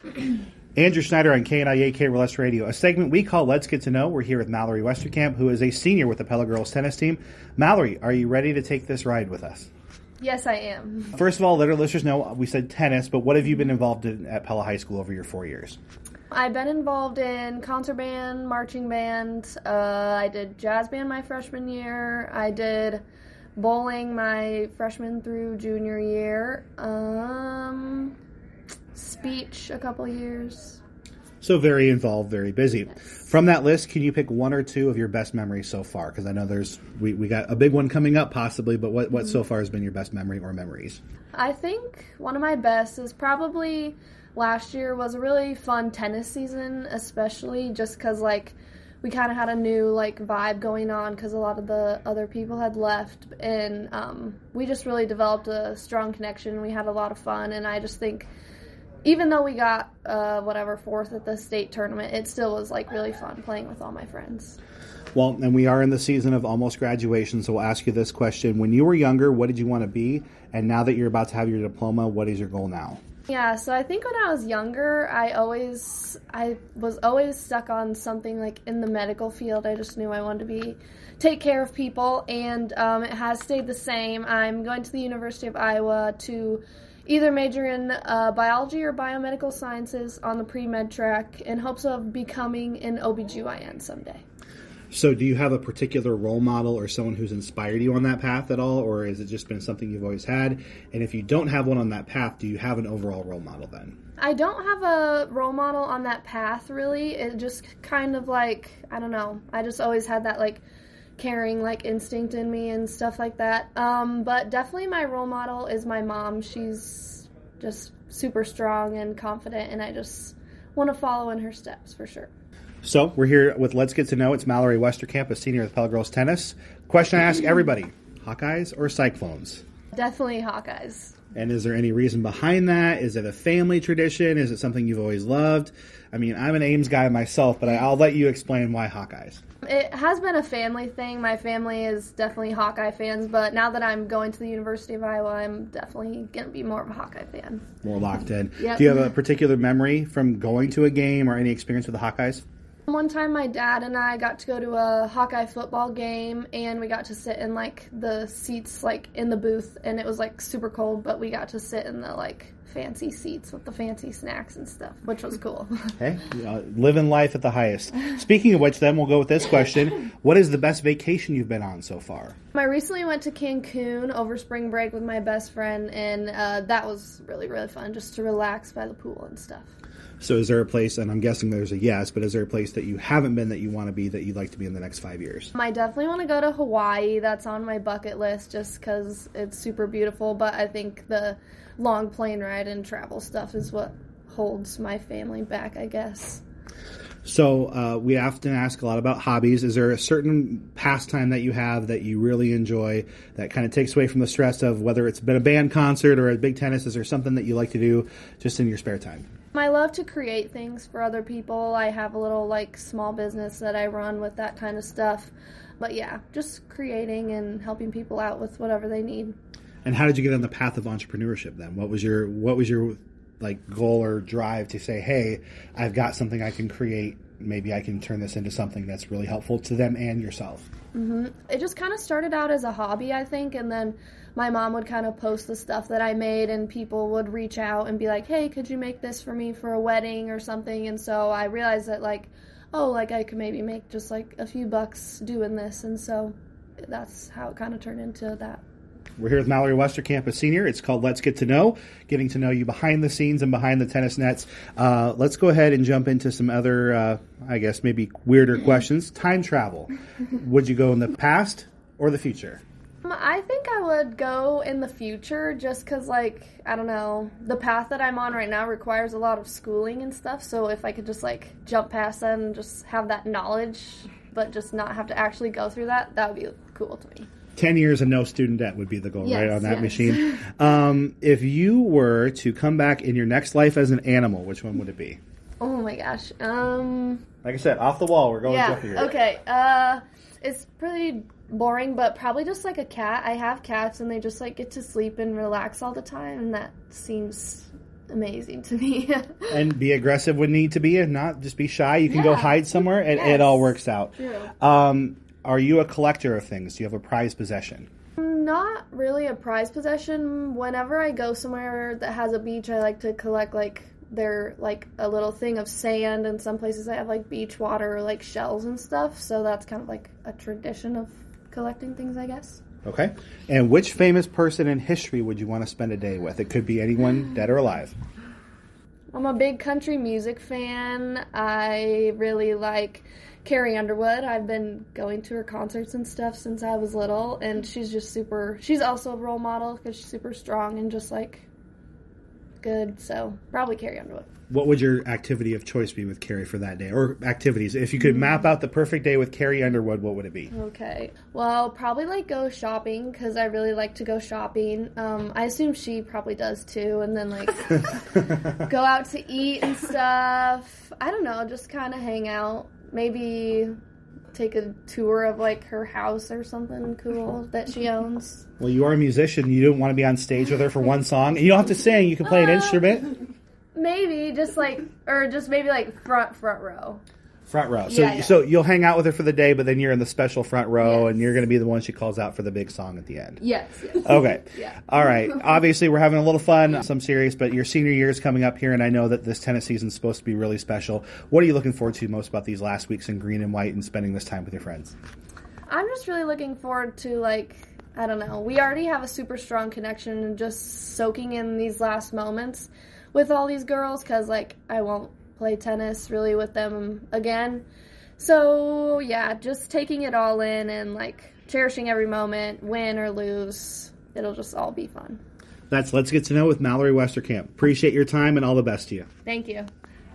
Andrew Schneider on KNIA KRLS Radio, a segment we call Let's Get to Know. We're here with Mallory Westerkamp, who is a senior with the Pella Girls tennis team. Mallory, are you ready to take this ride with us? Yes, I am. First of all, let our listeners know, we said tennis, but what have you been involved in at Pella High School over your 4 years? I've been involved in concert band, marching band. I did jazz band my freshman year. I did bowling my freshman through junior year. Speech a couple years. So very involved, very busy. Yes. From that list, can you pick one or two of your best memories so far? Because I know we got a big one coming up possibly, but what so far has been your best memory or memories? I think one of my best is probably last year was a really fun tennis season, especially just because we kind of had a new vibe going on because a lot of the other people had left, and we just really developed a strong connection. We had a lot of fun, and I just think even though we got fourth at the state tournament, it still was really fun playing with all my friends. Well, and we are in the season of almost graduation, so we'll ask you this question. When you were younger, what did you want to be? And now that you're about to have your diploma, what is your goal now? Yeah, so I think when I was younger, I was always stuck on something in the medical field. I just knew I wanted to take care of people, and it has stayed the same. I'm going to the University of Iowa to either major in biology or biomedical sciences on the pre-med track in hopes of becoming an OBGYN someday. So do you have a particular role model or someone who's inspired you on that path at all, or has it just been something you've always had? And if you don't have one on that path, do you have an overall role model then? I don't have a role model on that path, really. It just kind of I don't know. I just always had that caring instinct in me and stuff like that. But definitely my role model is my mom. She's just super strong and confident, and I just want to follow in her steps for sure. So we're here with Let's Get to Know. It's Mallory Westerkamp, a senior with Pella Girls Tennis. Question I ask everybody, Hawkeyes or Cyclones? Definitely Hawkeyes. And is there any reason behind that? Is it a family tradition? Is it something you've always loved? I mean, I'm an Ames guy myself, but I'll let you explain why Hawkeyes. It has been a family thing. My family is definitely Hawkeye fans, but now that I'm going to the University of Iowa, I'm definitely going to be more of a Hawkeye fan. More locked in. Yep. Do you have a particular memory from going to a game or any experience with the Hawkeyes? One time my dad and I got to go to a Hawkeye football game, and we got to sit in the seats in the booth, and it was super cold, but we got to sit in the fancy seats with the fancy snacks and stuff, which was cool. Hey, living life at the highest. Speaking of which, then we'll go with this question. What is the best vacation you've been on so far? I recently went to Cancun over spring break with my best friend, and that was really, really fun, just to relax by the pool and stuff. So is there a place, and I'm guessing there's a yes, but is there a place that you haven't been that you want to be that you'd like to be in the next 5 years? I definitely want to go to Hawaii. That's on my bucket list just because it's super beautiful, but I think the long plane ride and travel stuff is what holds my family back, I guess. So we often ask a lot about hobbies. Is there a certain pastime that you have that you really enjoy that kind of takes away from the stress of whether it's been a band concert or a big tennis? Is there something that you like to do just in your spare time? I love to create things for other people. I have a little small business that I run with that kind of stuff. But yeah, just creating and helping people out with whatever they need. And how did you get on the path of entrepreneurship then? What was your goal or drive to say, hey, I've got something I can create. Maybe I can turn this into something that's really helpful to them and yourself. Mm-hmm. It just kind of started out as a hobby, I think, and then my mom would kind of post the stuff that I made, and people would reach out and be like, hey, could you make this for me for a wedding or something? And so I realized that I could maybe make just a few bucks doing this, and so that's how it kind of turned into that. We're here with Mallory Westerkamp, a senior. It's called Let's Get to Know, getting to know you behind the scenes and behind the tennis nets. Let's go ahead and jump into some other, maybe weirder questions. Time travel. Would you go in the past or the future? I think I would go in the future just because, I don't know, the path that I'm on right now requires a lot of schooling and stuff, so if I could just, jump past that and just have that knowledge, but just not have to actually go through that, that would be cool to me. 10 years and no student debt would be the goal, yes, right, on that yes. machine. If you were to come back in your next life as an animal, which one would it be? Oh, my gosh. Like I said, off the wall. We're going yeah, here. Okay. It's pretty boring, but probably just a cat. I have cats, and they just get to sleep and relax all the time, and that seems amazing to me. And be aggressive when need to be, and not just be shy. You can go hide somewhere, and Yes. it all works out. True. Are you a collector of things? Do you have a prized possession? Not really a prized possession. Whenever I go somewhere that has a beach, I like to collect like a little thing of sand, and some places I have like beach water or like shells and stuff. So that's kind of like a tradition of collecting things, I guess. Okay. And which famous person in history would you want to spend a day with? It could be anyone, dead or alive. I'm a big country music fan. I really like Carrie Underwood. I've been going to her concerts and stuff since I was little, and she's also a role model because she's super strong and just like good. So probably Carrie Underwood. What would your activity of choice be with Carrie for that day? Or activities? If you could map out the perfect day with Carrie Underwood, what would it be? Okay. Well, probably like go shopping because I really like to go shopping. I assume she probably does too. And then like go out to eat and stuff. I don't know, just kind of hang out. Maybe take a tour of like her house or something cool that she owns. Well, you are a musician. You don't want to be on stage with her for one song. You don't have to sing. You can play an instrument. Maybe just maybe like front row. Front row. So, Yeah. so you'll hang out with her for the day, but then you're in the special front row, Yes. and you're going to be the one she calls out for the big song at the end. Yes. Okay. Yeah. All right. Obviously, we're having a little fun, some serious, but your senior year is coming up here, and I know that this tennis season is supposed to be really special. What are you looking forward to most about these last weeks in green and white and spending this time with your friends? I'm just really looking forward to, like, I don't know. We already have a super strong connection and just soaking in these last moments with all these girls because, like, I won't play tennis really with them again. So, yeah, just taking it all in and, like, cherishing every moment, win or lose. It'll just all be fun. That's Let's Get to Know with Mallory Westerkamp. Appreciate your time and all the best to you. Thank you.